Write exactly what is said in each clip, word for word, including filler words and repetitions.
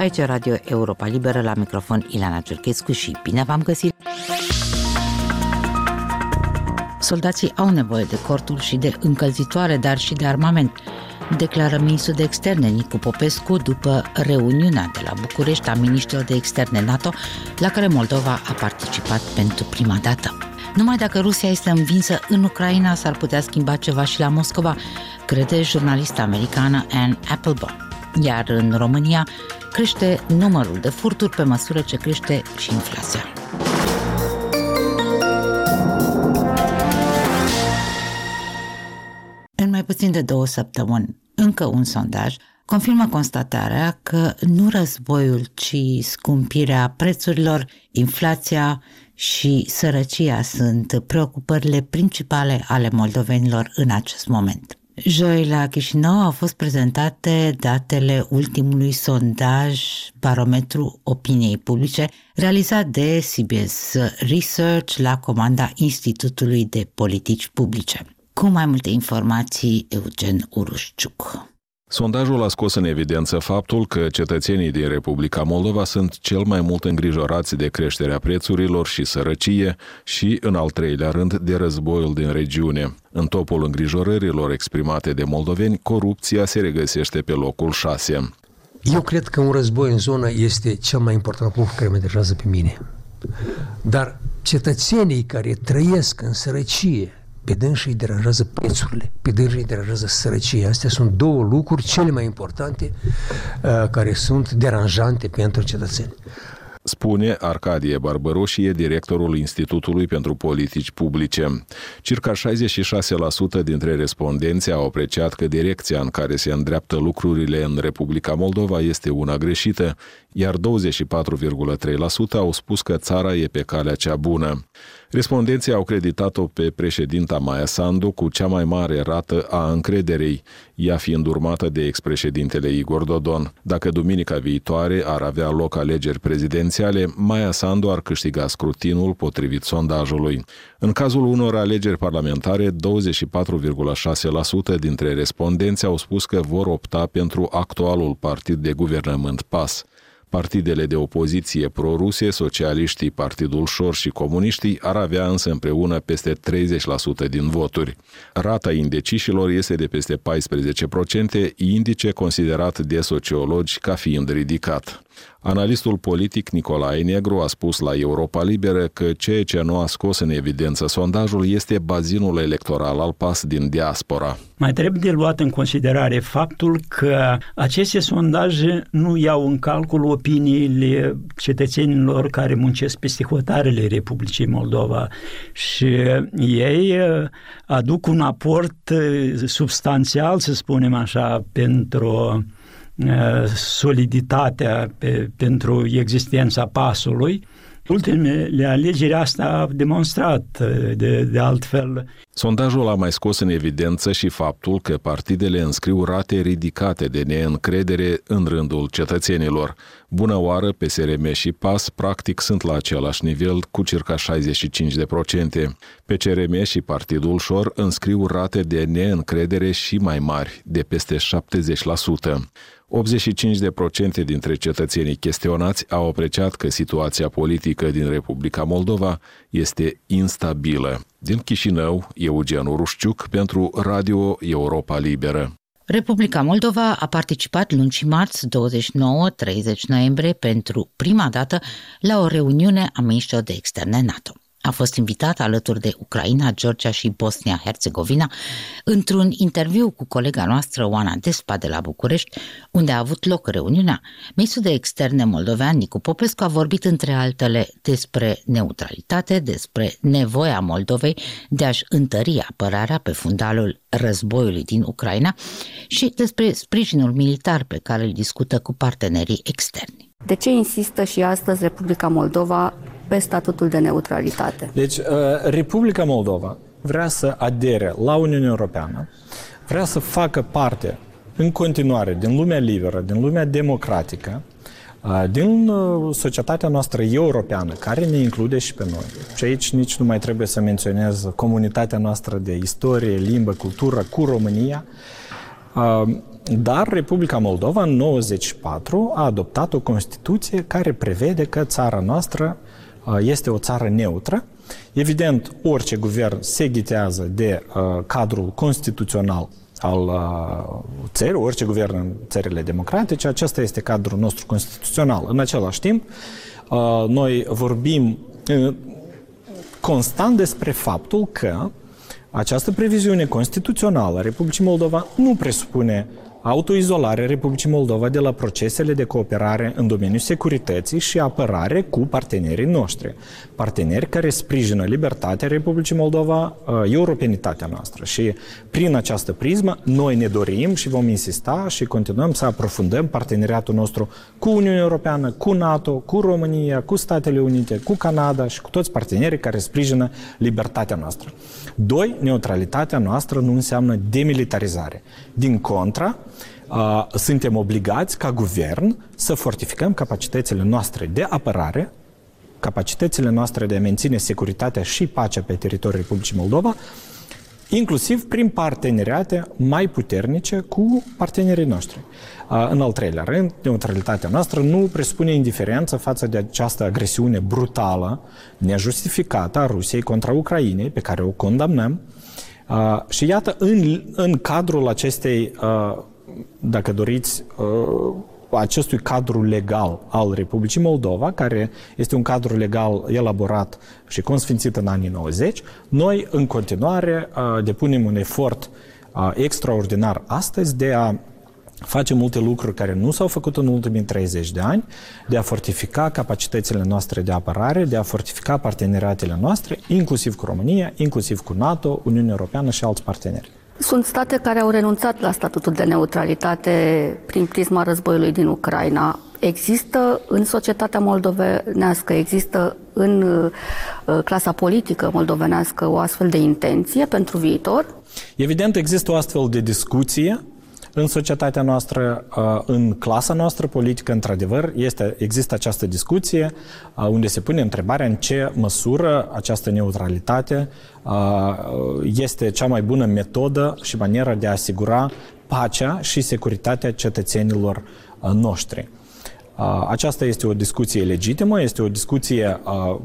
Aici Radio Europa Liberă, la microfon Ileana Cerchescu și bine v-am găsit! Soldații au nevoie de cortul și de încălzitoare, dar și de armament, declară ministrul de externe Nicu Popescu după reuniunea de la București a miniștrilor de externe NATO, la care Moldova a participat pentru prima dată. Numai dacă Rusia este învinsă în Ucraina, s-ar putea schimba ceva și la Moscova, crede jurnalista americană Anne Applebaum. Iar în România crește numărul de furturi pe măsură ce crește și inflația. În mai puțin de două săptămâni, încă un sondaj confirmă constatarea că nu războiul, ci scumpirea prețurilor, inflația și sărăcia sunt preocupările principale ale moldovenilor în acest moment. Joi la Chișinău au fost prezentate datele ultimului sondaj Barometru Opiniei Publice, realizat de C B S Research la comanda Institutului de Politici Publice. Cu mai multe informații, Eugen Urușciuc. Sondajul a scos în evidență faptul că cetățenii din Republica Moldova sunt cel mai mult îngrijorați de creșterea prețurilor și sărăcie și, în al treilea rând, de războiul din regiune. În topul îngrijorărilor exprimate de moldoveni, corupția se regăsește pe locul șase. Eu cred că un război în zonă este cel mai important lucru care mă deranjează pe mine. Dar cetățenii care trăiesc în sărăcie, pe dânsii îi deranjează prețurile, pe dânsii îi deranjează sărăcia. Astea sunt două lucruri cele mai importante uh, care sunt deranjante pentru cetățeni. Spune Arcadie Barbăroșie, directorul Institutului pentru Politici Publice. Circa șaizeci și șase la sută dintre respondenți au apreciat că direcția în care se îndreaptă lucrurile în Republica Moldova este una greșită, iar douăzeci și patru virgulă trei la sută au spus că țara e pe calea cea bună. Respondenții au creditat-o pe președinta Maia Sandu cu cea mai mare rată a încrederei, ea fiind urmată de expreședintele Igor Dodon. Dacă duminica viitoare ar avea loc alegeri prezidențiale, Maia Sandu ar câștiga scrutinul potrivit sondajului. În cazul unor alegeri parlamentare, douăzeci și patru virgulă șase la sută dintre respondenți au spus că vor opta pentru actualul partid de guvernământ P A S. Partidele de opoziție pro-ruse, socialiștii, Partidul Șor și comuniștii ar avea însă împreună peste treizeci la sută din voturi. Rata indecișilor este de peste paisprezece la sută, indice considerat de sociologi ca fiind ridicat. Analistul politic Nicolae Negru a spus la Europa Liberă că ceea ce nu a scos în evidență sondajul este bazinul electoral al P A S din diaspora. Mai trebuie de luat în considerare faptul că aceste sondaje nu iau în calcul opiniile cetățenilor care muncesc peste hotarele Republicii Moldova și ei aduc un aport substanțial, să spunem așa, pentru soliditatea pe, pentru existența pasului. Ultimele alegeri asta a demonstrat de, de altfel. Sondajul a mai scos în evidență și faptul că partidele înscriu rate ridicate de neîncredere în rândul cetățenilor. Bună oară, P S R M și P A S practic sunt la același nivel cu circa șaizeci și cinci la sută. P C R M și Partidul Șor înscriu rate de neîncredere și mai mari, de peste șaptezeci la sută. optzeci și cinci la sută dintre cetățenii chestionați au apreciat că situația politică din Republica Moldova este instabilă. Din Chișinău, Eugen Urușciuc pentru Radio Europa Liberă. Republica Moldova a participat luni și marți, douăzeci și nouă treizeci noiembrie, pentru prima dată la o reuniune a miniștrilor de externe NATO. A fost invitat alături de Ucraina, Georgia și Bosnia-Herzegovina într-un interviu cu colega noastră Oana Despa de la București, unde a avut loc reuniunea. Ministrul de externe moldovean Nicu Popescu a vorbit între altele despre neutralitate, despre nevoia Moldovei de a-și întări apărarea pe fundalul războiului din Ucraina și despre sprijinul militar pe care îl discută cu partenerii externi. De ce insistă și astăzi Republica Moldova pe statutul de neutralitate? Deci, Republica Moldova vrea să adere la Uniunea Europeană, vrea să facă parte în continuare din lumea liberă, din lumea democratică, din societatea noastră europeană, care ne include și pe noi. Și aici nici nu mai trebuie să menționez comunitatea noastră de istorie, limbă, cultură cu România. Dar Republica Moldova în nouăzeci și patru a adoptat o Constituție care prevede că țara noastră este o țară neutră. Evident, orice guvern se ghitează de uh, cadrul constituțional al uh, țării, orice guvern în țările democratice, acesta este cadrul nostru constituțional. În același timp, uh, noi vorbim uh, constant despre faptul că această previziune constituțională a Republicii Moldova nu presupune autoizolarea Republicii Moldova de la procesele de cooperare în domeniul securității și apărare cu partenerii noștri. Parteneri care sprijină libertatea Republicii Moldova, europenitatea noastră. Și prin această prismă noi ne dorim și vom insista și continuăm să aprofundăm parteneriatul nostru cu Uniunea Europeană, cu NATO, cu România, cu Statele Unite, cu Canada și cu toți partenerii care sprijină libertatea noastră. Doi, neutralitatea noastră nu înseamnă demilitarizare. Din contra, Uh, suntem obligați ca guvern să fortificăm capacitățile noastre de apărare, capacitățile noastre de a menține securitatea și pacea pe teritoriul Republicii Moldova, inclusiv prin parteneriate mai puternice cu partenerii noștri. Uh, în al treilea rând, neutralitatea noastră nu presupune indiferență față de această agresiune brutală, nejustificată a Rusiei contra Ucrainei, pe care o condamnăm. Uh, și iată, în, în cadrul acestei uh, dacă doriți, acestui cadru legal al Republicii Moldova, care este un cadru legal elaborat și consfințit în anii nouăzeci, noi în continuare depunem un efort extraordinar astăzi de a face multe lucruri care nu s-au făcut în ultimii treizeci de ani, de a fortifica capacitățile noastre de apărare, de a fortifica parteneriatele noastre, inclusiv cu România, inclusiv cu NATO, Uniunea Europeană și alți parteneri. Sunt state care au renunțat la statutul de neutralitate prin prisma războiului din Ucraina. Există în societatea moldovenească, există în uh, clasa politică moldovenească o astfel de intenție pentru viitor? Evident, există o astfel de discuție în societatea noastră, în clasa noastră politică, într-adevăr, este, există această discuție unde se pune întrebarea în ce măsură această neutralitate este cea mai bună metodă și manieră de a asigura pacea și securitatea cetățenilor noștri. Aceasta este o discuție legitimă, este o discuție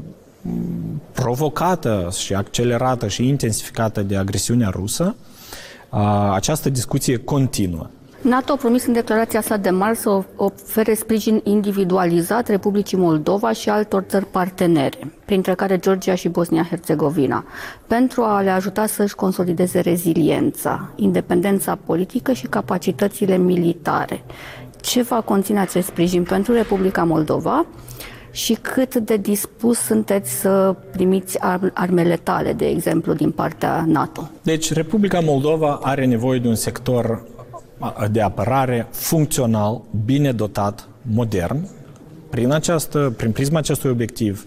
provocată și accelerată și intensificată de agresiunea rusă. Această discuție continuă. NATO a promis în declarația sa de marți să ofere sprijin individualizat Republicii Moldova și altor țări partenere, printre care Georgia și Bosnia-Herzegovina, pentru a le ajuta să-și consolideze reziliența, independența politică și capacitățile militare. Ce va conține acest sprijin pentru Republica Moldova și cât de dispus sunteți să primiți armele tale, de exemplu, din partea NATO? Deci, Republica Moldova are nevoie de un sector de apărare funcțional, bine dotat, modern. Prin, această, prin prisma acestui obiectiv,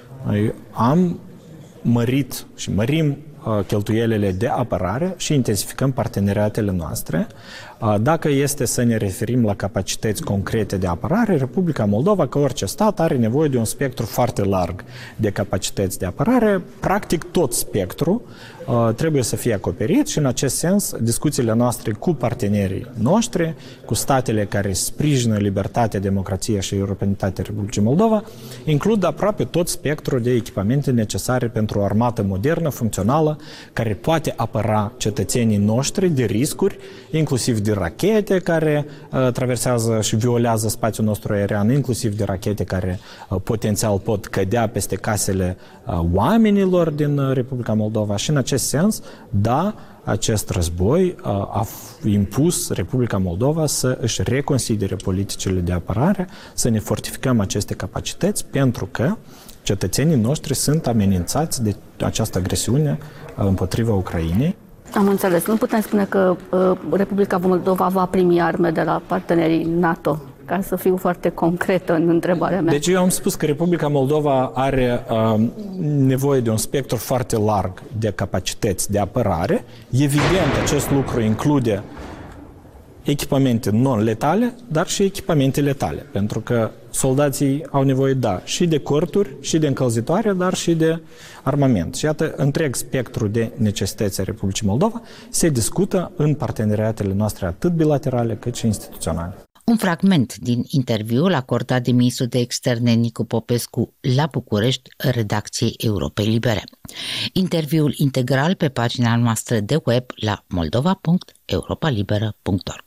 am mărit și mărim cheltuielile de apărare și intensificăm parteneriatele noastre. Dacă este să ne referim la capacități concrete de apărare, Republica Moldova, ca orice stat, are nevoie de un spectru foarte larg de capacități de apărare. Practic, tot spectru trebuie să fie acoperit și, în acest sens, discuțiile noastre cu partenerii noștri, cu statele care sprijină libertatea, democrația și europenitatea Republicii Moldova, includ aproape tot spectrul de echipamente necesare pentru o armată modernă, funcțională, care poate apăra cetățenii noștri de riscuri, inclusiv de rachete care uh, traversează și violează spațiul nostru aerian, inclusiv de rachete care uh, potențial pot cădea peste casele uh, oamenilor din uh, Republica Moldova. Și în acest sens, da, acest război uh, a impus Republica Moldova să își reconsidere politicile de apărare, să ne fortificăm aceste capacități, pentru că cetățenii noștri sunt amenințați de această agresiune uh, împotriva Ucrainei. Am înțeles. Nu putem spune că uh, Republica Moldova va primi arme de la partenerii NATO, ca să fiu foarte concretă în întrebarea mea. Deci eu am spus că Republica Moldova are uh, nevoie de un spectru foarte larg de capacități de apărare. Evident, acest lucru include echipamente non-letale, dar și echipamente letale, pentru că soldații au nevoie, da, și de corturi, și de încălzitoare, dar și de armament. Și iată, întreg spectru de necesități a Republicii Moldova se discută în parteneriatele noastre atât bilaterale cât și instituționale. Un fragment din interviul acordat de ministrul de externe Nicu Popescu la București, redacției Europei Libere. Interviul integral pe pagina noastră de web la moldova punct europa liberă punct org.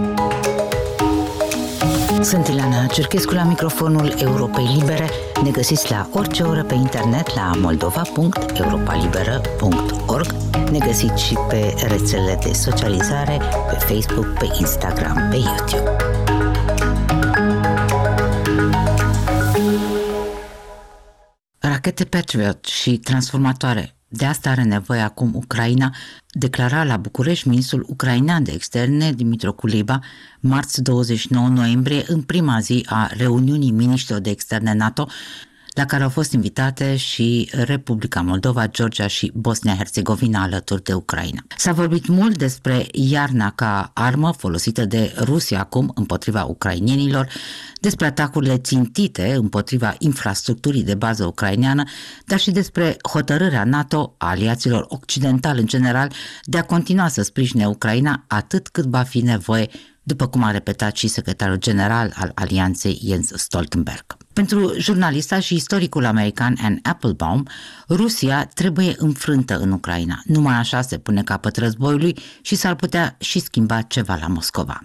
Sunt Ileana Cerchescu la microfonul Europei Libere. Ne găsiți la orice oră pe internet la moldova punct europa liberă punct org. Ne găsiți și pe rețelele de socializare, pe Facebook, pe Instagram, pe YouTube. Rachete Patriot și transformatoare. De asta are nevoie acum Ucraina, declara la București ministrul ucrainean de externe Dmytro Kuleba marți douăzeci și nouă noiembrie, în prima zi a reuniunii miniștrilor de externe NATO, la care au fost invitate și Republica Moldova, Georgia și Bosnia-Herzegovina alături de Ucraina. S-a vorbit mult despre iarna ca armă folosită de Rusia acum împotriva ucrainienilor, despre atacurile țintite împotriva infrastructurii de bază ucraineană, dar și despre hotărârea NATO, a aliaților occidentali în general, de a continua să sprijine Ucraina atât cât va fi nevoie, după cum a repetat și secretarul general al alianței Jens Stoltenberg. Pentru jurnalista și istoricul american Anne Applebaum, Rusia trebuie înfrântă în Ucraina. Numai așa se pune capăt războiului și s-ar putea și schimba ceva la Moscova.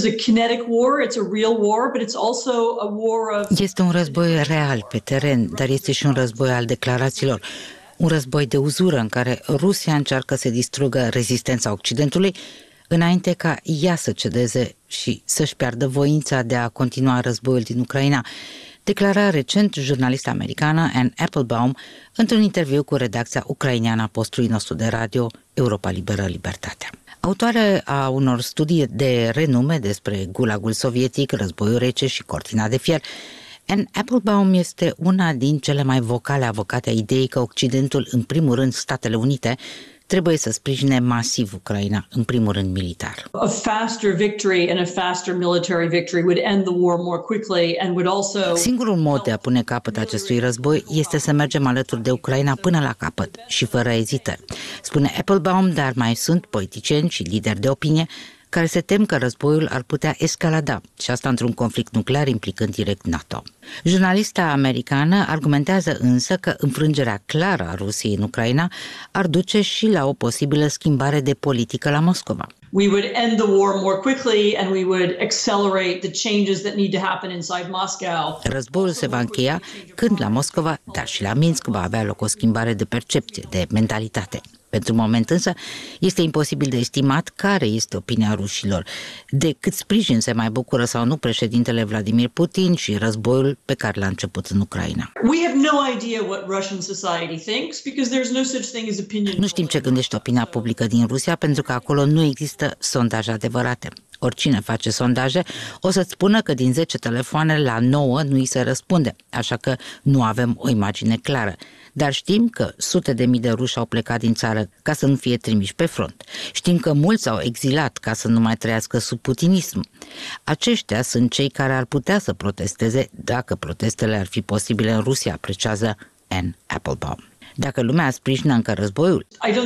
Este un război real pe teren, dar este și un război al declarațiilor. Un război de uzură în care Rusia încearcă să distrugă rezistența Occidentului înainte ca ea să cedeze și să-și piardă voința de a continua războiul din Ucraina, declara recent jurnalista americană Anne Applebaum într-un interviu cu redacția ucraineană a postului nostru de radio Europa Liberă Libertatea. Autoare a unor studii de renume despre gulagul sovietic, războiul rece și cortina de fier, Anne Applebaum este una din cele mai vocale avocate a ideii că Occidentul, în primul rând Statele Unite, trebuie să sprijine masiv Ucraina, în primul rând militar. A faster victory and a faster military victory would end the war more quickly and would also... Singurul mod de a pune capăt acestui război este să mergem alături de Ucraina până la capăt și fără ezitări, spune Applebaum, dar mai sunt politicieni și lideri de opinie care se tem că războiul ar putea escalada, și asta într-un conflict nuclear implicând direct NATO. Jurnalista americană argumentează însă că înfrângerea clară a Rusiei în Ucraina ar duce și la o posibilă schimbare de politică la Moscova. We would end the war more quickly and we would accelerate the changes that need to happen inside Moscow. Războiul se va încheia când la Moscova, dar și la Minsk va avea loc o schimbare de percepție, de mentalitate. Pentru moment însă este imposibil de estimat care este opinia rușilor, de cât sprijin se mai bucură sau nu președintele Vladimir Putin și războiul pe care l-a început în Ucraina. We have no idea what Russian society thinks because there's no such thing as opinion. Nu știm ce gândește opinia publică din Rusia pentru că acolo nu există sondaje adevărate. Oricine face sondaje o să-ți spună că din zece telefoane la nouă nu îi se răspunde, așa că nu avem o imagine clară. Dar știm că sute de mii de ruși au plecat din țară ca să nu fie trimiși pe front. Știm că mulți au exilat ca să nu mai trăiască sub putinism. Aceștia sunt cei care ar putea să protesteze dacă protestele ar fi posibile în Rusia, apreciază Anne Applebaum. Dacă lumea sprijină încă războiul,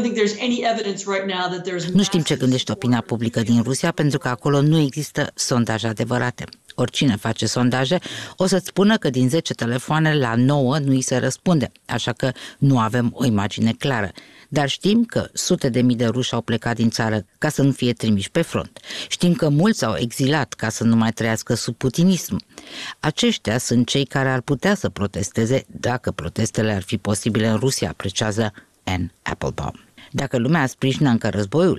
nu știm ce gândește opinia publică din Rusia pentru că acolo nu există sondaje adevărate. Oricine face sondaje o să-ți spună că din zece telefoane la nouă nu îi se răspunde, așa că nu avem o imagine clară. Dar știm că sute de mii de ruși au plecat din țară ca să nu fie trimiși pe front. Știm că mulți au exilat ca să nu mai trăiască sub putinism. Aceștia sunt cei care ar putea să protesteze dacă protestele ar fi posibile în Rusia, apreciază Anne Applebaum. Dacă lumea sprijină încă războiul,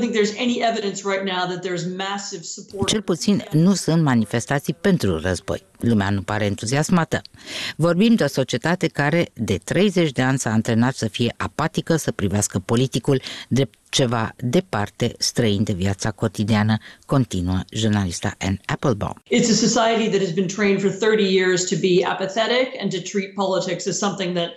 cel puțin nu sunt manifestații pentru război. Lumea nu pare entuziasmată. Vorbim de o societate care de treizeci de ani s-a antrenat să fie apatică, să privească politicul drept ceva departe, străin de viața cotidiană, continuă jurnalista Anne Applebaum. It's a society that has been trained for thirty years to be apathetic and to treat politics as something that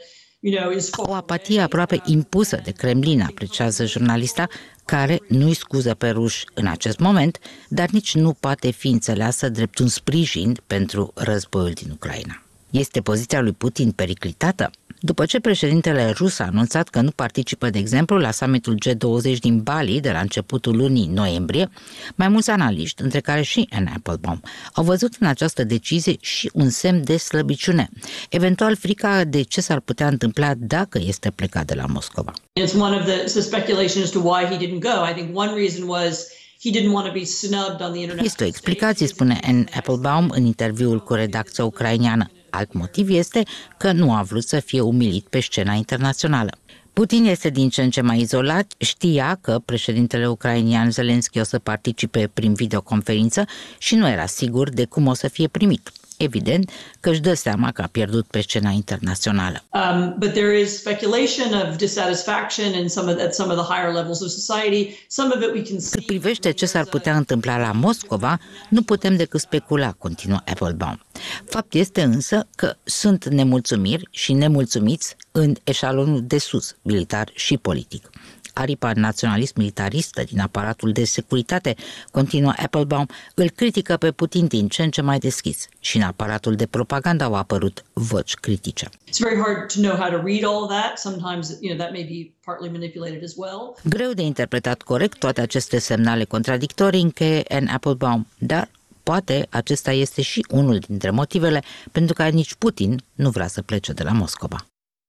you know, is O apatie aproape impusă de Kremlin, apreciază jurnalista, care nu-i scuză pe ruși în acest moment, dar nici nu poate fi înțeleasă drept un sprijin pentru războiul din Ucraina. Este poziția lui Putin periclitată? După ce președintele rus a anunțat că nu participă, de exemplu, la summitul G douăzeci din Bali de la începutul lunii noiembrie, mai mulți analiști, între care și Anne Applebaum, au văzut în această decizie și un semn de slăbiciune, eventual frica de ce s-ar putea întâmpla dacă este plecat de la Moscova. It's one of the speculation as to why he didn't go. I think one reason was he didn't want to be snubbed on the internet. Este o explicație, spune Anne Applebaum în interviul cu redacția ucraineană. Alt motiv este că nu a vrut să fie umilit pe scena internațională. Putin este din ce în ce mai izolat, știa că președintele ucrainian Zelensky o să participe prin videoconferință și nu era sigur de cum o să fie primit. Evident că își dă seama că a pierdut pe scena internațională. Um, but there is speculation of dissatisfaction in some of, at some of the higher levels of society. Some of it we can see. Cât privește ce s-ar putea întâmpla la Moscova, nu putem decât specula, continuă Applebaum. Fapt este însă că sunt nemulțumiri și nemulțumiți în eșalonul de sus, militar și politic. Aripa naționalist-militaristă din aparatul de securitate, continuă Applebaum, îl critică pe Putin din ce în ce mai deschis și în aparatul de propagandă au apărut voci critice. It's very hard to know how to read all that. Sometimes, you know, that may be partly manipulated as well. Greu de interpretat corect toate aceste semnale contradictorii, încheie Anne Applebaum, dar poate acesta este și unul dintre motivele pentru care nici Putin nu vrea să plece de la Moscova.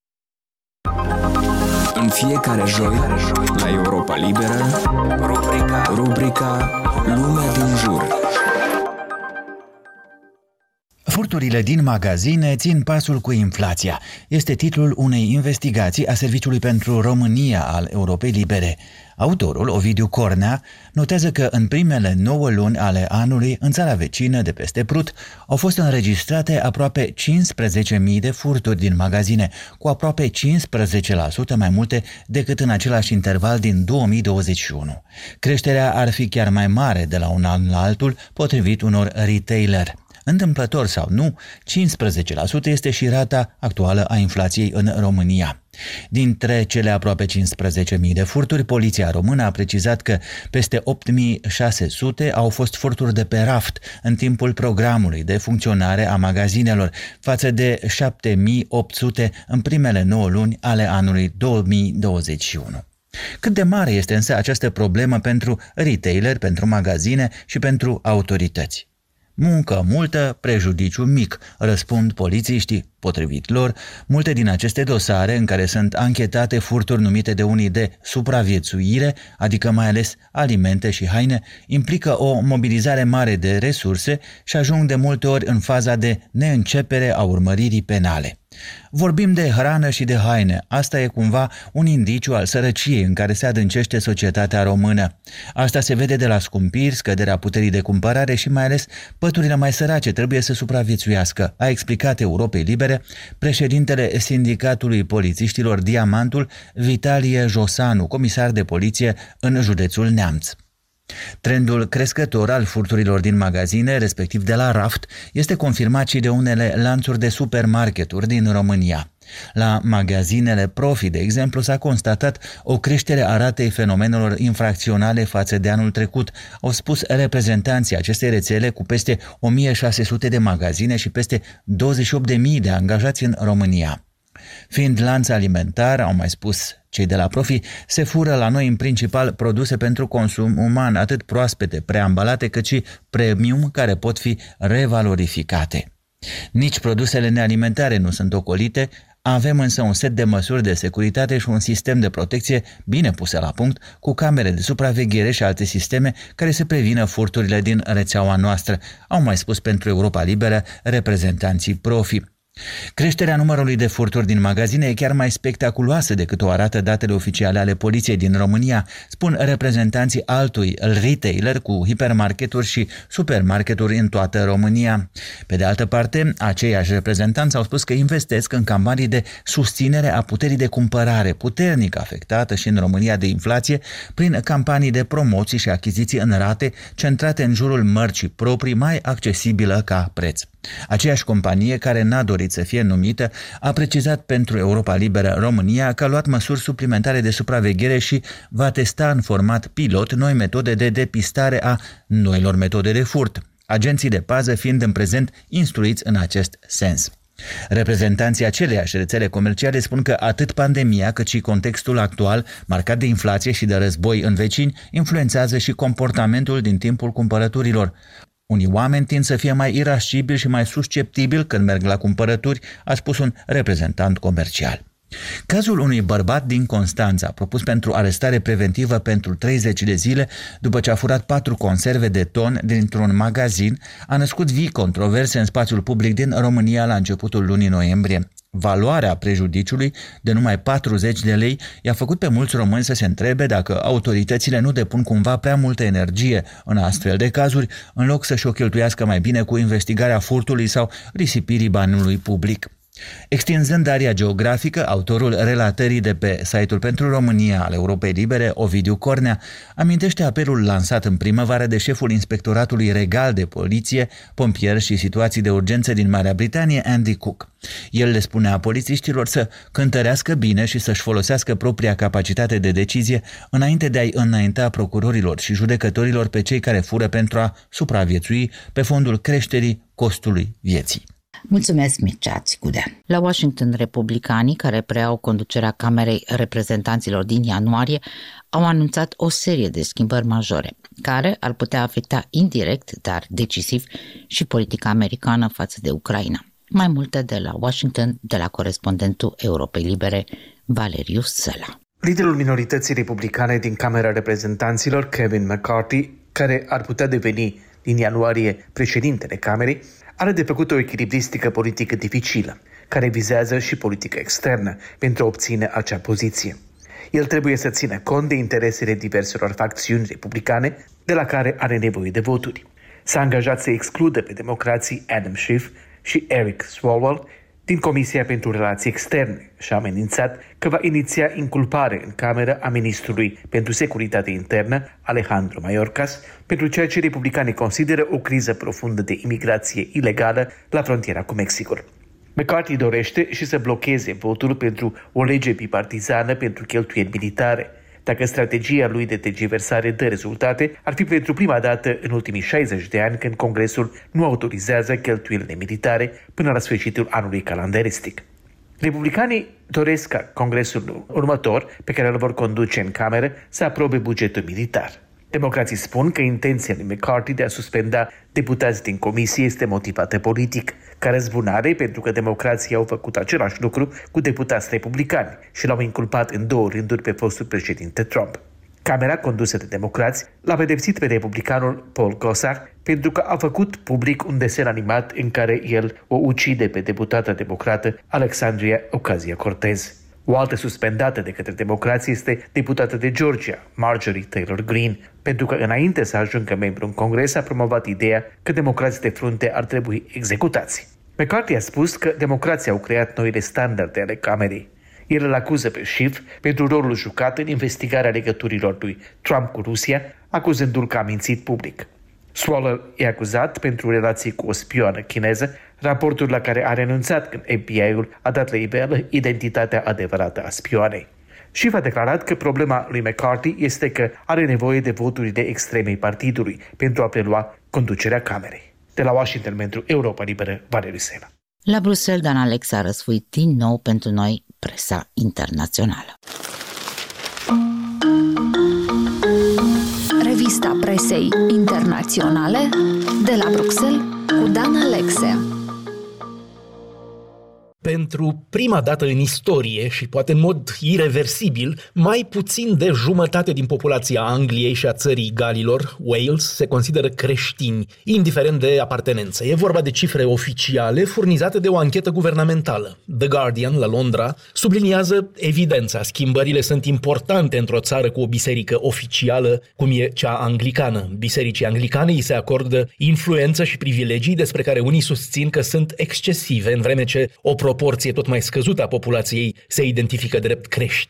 În fiecare joi, la Europa Liberă, rubrica, rubrica Lumea din jur. Furturile din magazine țin pasul cu inflația. Este titlul unei investigații a Serviciului pentru România al Europei Libere. Autorul, Ovidiu Cornea, notează că în primele nouă luni ale anului, în țara vecină de peste Prut, au fost înregistrate aproape cincisprezece mii de furturi din magazine, cu aproape cincisprezece la sută mai multe decât în același interval din două mii douăzeci și unu. Creșterea ar fi chiar mai mare de la un an la altul, potrivit unor retailer. Întâmplător sau nu, cincisprezece la sută este și rata actuală a inflației în România. Dintre cele aproape cincisprezece mii de furturi, poliția română a precizat că peste opt mii șase sute au fost furturi de pe raft în timpul programului de funcționare a magazinelor, față de șapte mii opt sute în primele nouă luni ale anului două mii douăzeci și unu. Cât de mare este însă această problemă pentru retailer, pentru magazine și pentru autorități? Muncă multă, prejudiciu mic, răspund polițiștii. Potrivit lor, multe din aceste dosare în care sunt anchetate furturi numite de unii de supraviețuire, adică mai ales alimente și haine, implică o mobilizare mare de resurse și ajung de multe ori în faza de neîncepere a urmăririi penale. Vorbim de hrană și de haine. Asta e cumva un indiciu al sărăciei în care se adâncește societatea română. Asta se vede de la scumpiri, scăderea puterii de cumpărare și mai ales păturile mai sărace trebuie să supraviețuiască, a explicat Europei Libere președintele Sindicatului Polițiștilor Diamantul, Vitalie Josanu, comisar de poliție în județul Neamț. Trendul crescător al furturilor din magazine, respectiv de la raft, este confirmat și de unele lanțuri de supermarketuri din România. La magazinele Profi, de exemplu, s-a constatat o creștere a ratei fenomenelor infracționale față de anul trecut, au spus reprezentanții acestei rețele cu peste o mie șase sute de magazine și peste douăzeci și opt de mii de angajați în România. Fiind lanț alimentar, au mai spus cei de la Profi, se fură la noi în principal produse pentru consum uman, atât proaspete, preambalate, cât și premium, care pot fi revalorificate. Nici produsele nealimentare nu sunt ocolite, avem însă un set de măsuri de securitate și un sistem de protecție bine puse la punct, cu camere de supraveghere și alte sisteme care să prevină furturile din rețeaua noastră, au mai spus pentru Europa Liberă reprezentanții Profi. Creșterea numărului de furturi din magazine e chiar mai spectaculoasă decât o arată datele oficiale ale poliției din România, spun reprezentanții altui retailer cu hipermarketuri și supermarketuri în toată România. Pe de altă parte, aceiași reprezentanți au spus că investesc în campanii de susținere a puterii de cumpărare, puternic afectată și în România de inflație, prin campanii de promoții și achiziții în rate centrate în jurul mărcii proprii mai accesibilă ca preț. Aceeași companie, care n-a dorit să fie numită, a precizat pentru Europa Liberă România că a luat măsuri suplimentare de supraveghere și va testa în format pilot noi metode de depistare a noilor metode de furt, agenții de pază fiind în prezent instruiți în acest sens. Reprezentanții aceleiași rețele comerciale spun că atât pandemia cât și contextul actual, marcat de inflație și de război în vecini, influențează și comportamentul din timpul cumpărăturilor. Unii oameni tind să fie mai irascibili și mai susceptibili când merg la cumpărături, a spus un reprezentant comercial. Cazul unui bărbat din Constanța, propus pentru arestare preventivă pentru treizeci de zile după ce a furat patru conserve de ton dintr-un magazin, a născut vii controverse în spațiul public din România la începutul lunii noiembrie. Valoarea prejudiciului de numai patruzeci de lei i-a făcut pe mulți români să se întrebe dacă autoritățile nu depun cumva prea multă energie în astfel de cazuri, în loc să-și o cheltuiască mai bine cu investigarea furtului sau risipirii banului public. Extinzând area geografică, autorul relatării de pe site-ul Pentru România al Europei Libere, Ovidiu Cornea, amintește apelul lansat în primăvară de șeful Inspectoratului Regal de Poliție, Pompieri și Situații de Urgență din Marea Britanie, Andy Cook. El le spunea polițiștilor să cântărească bine și să-și folosească propria capacitate de decizie înainte de a-i înainta procurorilor și judecătorilor pe cei care fură pentru a supraviețui pe fondul creșterii costului vieții. Mulțumesc, Mircea Țicudea. La Washington, republicanii care preiau conducerea Camerei Reprezentanților din ianuarie au anunțat o serie de schimbări majore, care ar putea afecta indirect, dar decisiv, și politica americană față de Ucraina. Mai multe de la Washington, de la corespondentul Europei Libere, Valeriu Săla. Liderul minorității republicane din Camera Reprezentanților, Kevin McCarthy, care ar putea deveni din ianuarie președintele Camerei, are de făcut o echilibristică politică dificilă, care vizează și politică externă pentru a obține acea poziție. El trebuie să țină cont de interesele diverselor facțiuni republicane de la care are nevoie de voturi. S-a angajat să excludă pe democrații Adam Schiff și Eric Swalwell din Comisia pentru Relații Externe și a amenințat că va iniția inculpare în Cameră a ministrului pentru Securitate Internă, Alejandro Mayorkas, pentru ceea ce republicanii consideră o criză profundă de imigrație ilegală la frontiera cu Mexicul. McCarthy dorește și să blocheze votul pentru o lege bipartizană pentru cheltuieli militare. Dacă strategia lui de tergiversare dă rezultate, ar fi pentru prima dată în ultimii șaizeci de ani când Congresul nu autorizează cheltuielile militare până la sfârșitul anului calendaristic. Republicanii doresc ca Congresul următor, pe care îl vor conduce în Cameră, să aprobe bugetul militar. Democrații spun că intenția lui McCarthy de a suspenda deputați din comisie este motivată politic, ca răzbunare pentru că democrații au făcut același lucru cu deputați republicani și l-au inculpat în două rânduri pe fostul președinte Trump. Camera condusă de democrați l-a pedepsit pe republicanul Paul Gosar pentru că a făcut public un desen animat în care el o ucide pe deputata democrată Alexandria Ocasio-Cortez. O altă suspendată de către democrație este deputată de Georgia, Marjorie Taylor Greene, pentru că înainte să ajungă membru în Congres a promovat ideea că democrații de frunte ar trebui executați. McCarthy a spus că democrații au creat noile standarde ale Camerei. El îl acuză pe Schiff pentru rolul jucat în investigarea legăturilor lui Trump cu Rusia, acuzându-l că a mințit public. Swalwell e acuzat pentru relații cu o spioană chineză, raportul la care a renunțat când F B I-ul a dat la iveală identitatea adevărată a spioanei. Schiff a declarat că problema lui McCarthy este că are nevoie de voturile extremei partidului pentru a prelua conducerea Camerei. De la Washington pentru Europa Liberă, Valeriu Săla. La Bruxelles, Dan Alex a răsfuit din nou pentru noi presa internațională. Revista presei internaționale de la Bruxelles cu Dan Alexe. Pentru prima dată în istorie și poate în mod ireversibil, mai puțin de jumătate din populația Angliei și a țării Galilor, Wales, se consideră creștini, indiferent de apartenență. E vorba de cifre oficiale furnizate de o anchetă guvernamentală. The Guardian, la Londra, subliniază evidența. Schimbările sunt importante într-o țară cu o biserică oficială, cum e cea anglicană. Bisericii anglicane îi se acordă influență și privilegii despre care unii susțin că sunt excesive, în vreme ce o proporție tot mai scăzută a populației se identifică drept creștini.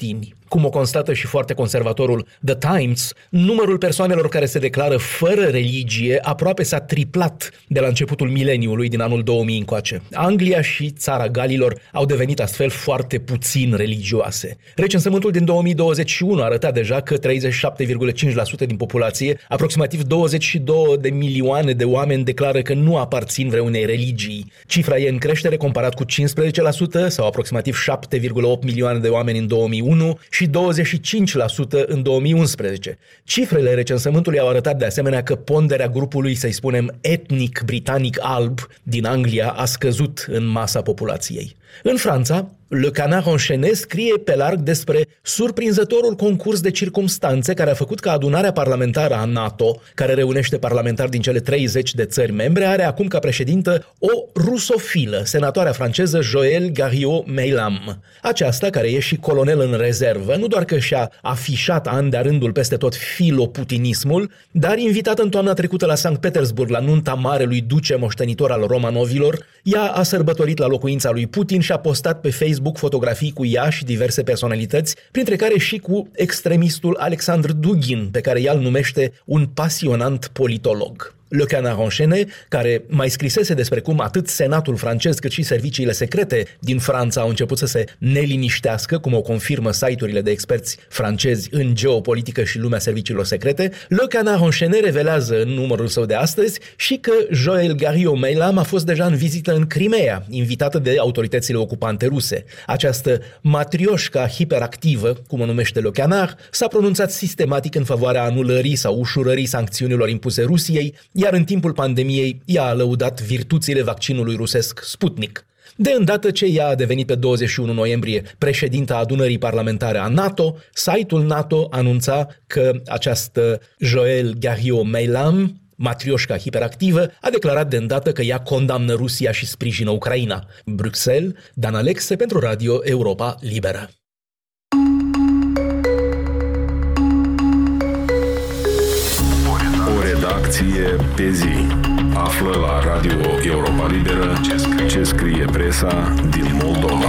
Cum o constată și foarte conservatorul The Times, numărul persoanelor care se declară fără religie aproape s-a triplat de la începutul mileniului din anul două mii încoace. Anglia și țara Galilor au devenit astfel foarte puțin religioase. Recensământul din două mii douăzeci și unu arăta deja că treizeci și șapte virgulă cinci la sută din populație, aproximativ douăzeci și două de milioane de oameni, declară că nu aparțin vreunei religii. Cifra e în creștere comparat cu cincisprezece la sută sau aproximativ șapte virgulă opt milioane de oameni în două mii unu și douăzeci și cinci la sută în două mii unsprezece. Cifrele recensământului au arătat de asemenea că ponderea grupului, să-i spunem, etnic britanic alb din Anglia a scăzut în masa populației. În Franța, Le Canard Enchaîné scrie pe larg despre surprinzătorul concurs de circumstanțe care a făcut ca adunarea parlamentară a NATO, care reunește parlamentari din cele treizeci de țări membre, are acum ca președintă o rusofilă, senatoarea franceză Joëlle Garriaud-Maylam. Aceasta, care e și colonel în rezervă, nu doar că și-a afișat an de-a rândul peste tot filoputinismul, dar invitată în toamna trecută la Sankt Petersburg la nunta marelui duce moștenitor al Romanovilor, ea a sărbătorit la locuința lui Putin și a postat pe Facebook fotografii cu ea și diverse personalități, printre care și cu extremistul Alexandru Dugin, pe care ea îl numește un pasionant politolog. Le Canard Enchaîné, care mai scrisese despre cum atât senatul francez cât și serviciile secrete din Franța au început să se neliniștească, cum o confirmă site-urile de experți francezi în geopolitică și lumea serviciilor secrete, Le Canard Enchaîné revelează în numărul său de astăzi și că Joëlle Garriaud-Maylam a fost deja în vizită în Crimea, invitată de autoritățile ocupante ruse. Această matrioșca hiperactivă, cum o numește Le Canard, s-a pronunțat sistematic în favoarea anulării sau ușurării sancțiunilor impuse Rusiei, iar în timpul pandemiei ea a lăudat virtuțile vaccinului rusesc Sputnik. De îndată ce ea a devenit pe douăzeci și unu noiembrie președinta adunării parlamentare a NATO, site-ul NATO anunța că această Joëlle Garriaud-Maylam, matrioșca hiperactivă, a declarat de îndată că ea condamnă Rusia și sprijină Ucraina. Bruxelles, Dan Alexe pentru Radio Europa Liberă. Redacție pe zi. Află la Radio Europa Liberă ce scrie presa din Moldova.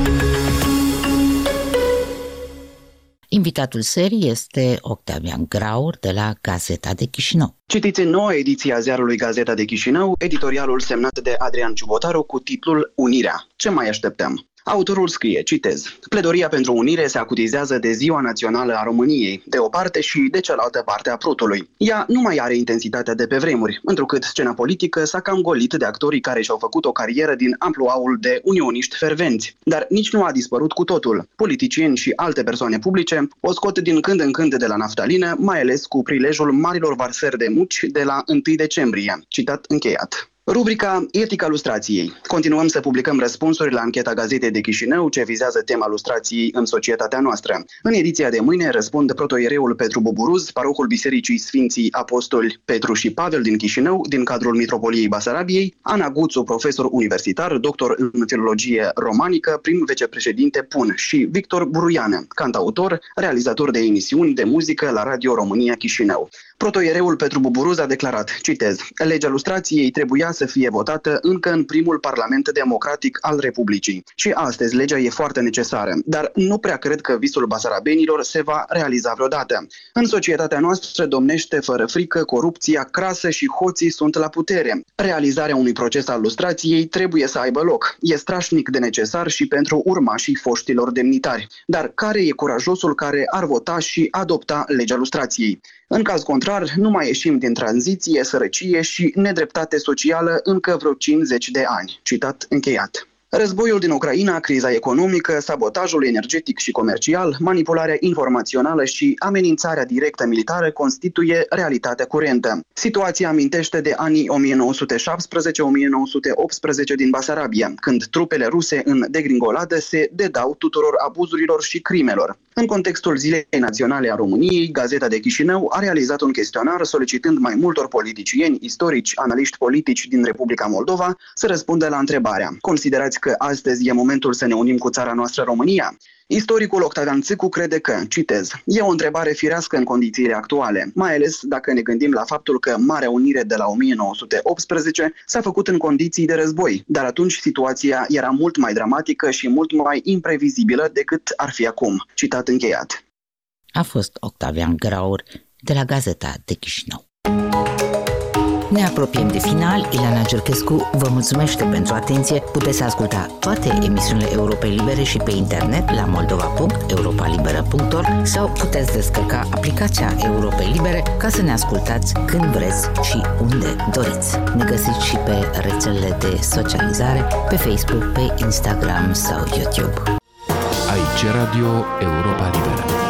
Invitatul serii este Octavian Graur de la Gazeta de Chișinău. Citiți în noua ediție a ziarului Gazeta de Chișinău editorialul semnat de Adrian Ciubotaru cu titlul Unirea. Ce mai așteptăm? Autorul scrie, citez, pledoria pentru unire se acutizează de Ziua Națională a României, de o parte și de cealaltă parte a prutului. Ea nu mai are intensitatea de pe vremuri, întrucât scena politică s-a cam golit de actorii care și-au făcut o carieră din ampluaul de unioniști fervenți. Dar nici nu a dispărut cu totul. Politicieni și alte persoane publice o scot din când în când de la naftalină, mai ales cu prilejul marilor varsări de muci de la întâi decembrie. Citat încheiat. Rubrica Etica lustrației. Continuăm să publicăm răspunsuri la ancheta Gazetei de Chișinău ce vizează tema lustrației în societatea noastră. În ediția de mâine răspund protoiereul Petru Buburuz, parohul Bisericii Sfinții Apostoli Petru și Pavel din Chișinău, din cadrul Mitropoliei Basarabiei, Ana Guțu, profesor universitar, doctor în filologie romanică, prim vicepreședinte P U N și Victor Buruiană, cantautor, realizator de emisiuni de muzică la Radio România Chișinău. Protoiereul Petru Buburuz a declarat, citez, legea lustrației trebuia să fie votată încă în primul Parlament democratic al Republicii. Și astăzi legea e foarte necesară, dar nu prea cred că visul basarabenilor se va realiza vreodată. În societatea noastră domnește fără frică corupția crasă și hoții sunt la putere. Realizarea unui proces al lustrației trebuie să aibă loc. E strașnic de necesar și pentru urmașii foștilor demnitari. Dar care e curajosul care ar vota și adopta legea lustrației? În caz contrar, nu mai ieșim din tranziție, sărăcie și nedreptate socială încă vreo cincizeci de ani. Citat încheiat. Războiul din Ucraina, criza economică, sabotajul energetic și comercial, manipularea informațională și amenințarea directă militară constituie realitatea curentă. Situația amintește de anii o mie nouă sute șaptesprezece - o mie nouă sute optsprezece din Basarabia, când trupele ruse în degringoladă se dedau tuturor abuzurilor și crimelor. În contextul Zilei Naționale a României, Gazeta de Chișinău a realizat un chestionar solicitând mai multor politicieni, istorici, analiști politici din Republica Moldova să răspundă la întrebarea: considerați că astăzi e momentul să ne unim cu țara noastră România? Istoricul Octavian Țâcu crede că, citez, e o întrebare firească în condițiile actuale, mai ales dacă ne gândim la faptul că Marea Unire de la o mie nouă sute optsprezece s-a făcut în condiții de război, dar atunci situația era mult mai dramatică și mult mai imprevizibilă decât ar fi acum. Citat încheiat. A fost Octavian Graur de la Gazeta de Chișinău. Ne apropiem de final. Ileana Gerchescu vă mulțumește pentru atenție. Puteți asculta toate emisiunile Europei Libere și pe internet la moldova punct europa liberă punct org sau puteți descărca aplicația Europei Libere ca să ne ascultați când vreți și unde doriți. Ne găsiți și pe rețelele de socializare, pe Facebook, pe Instagram sau YouTube. Aici Radio Europa Liberă.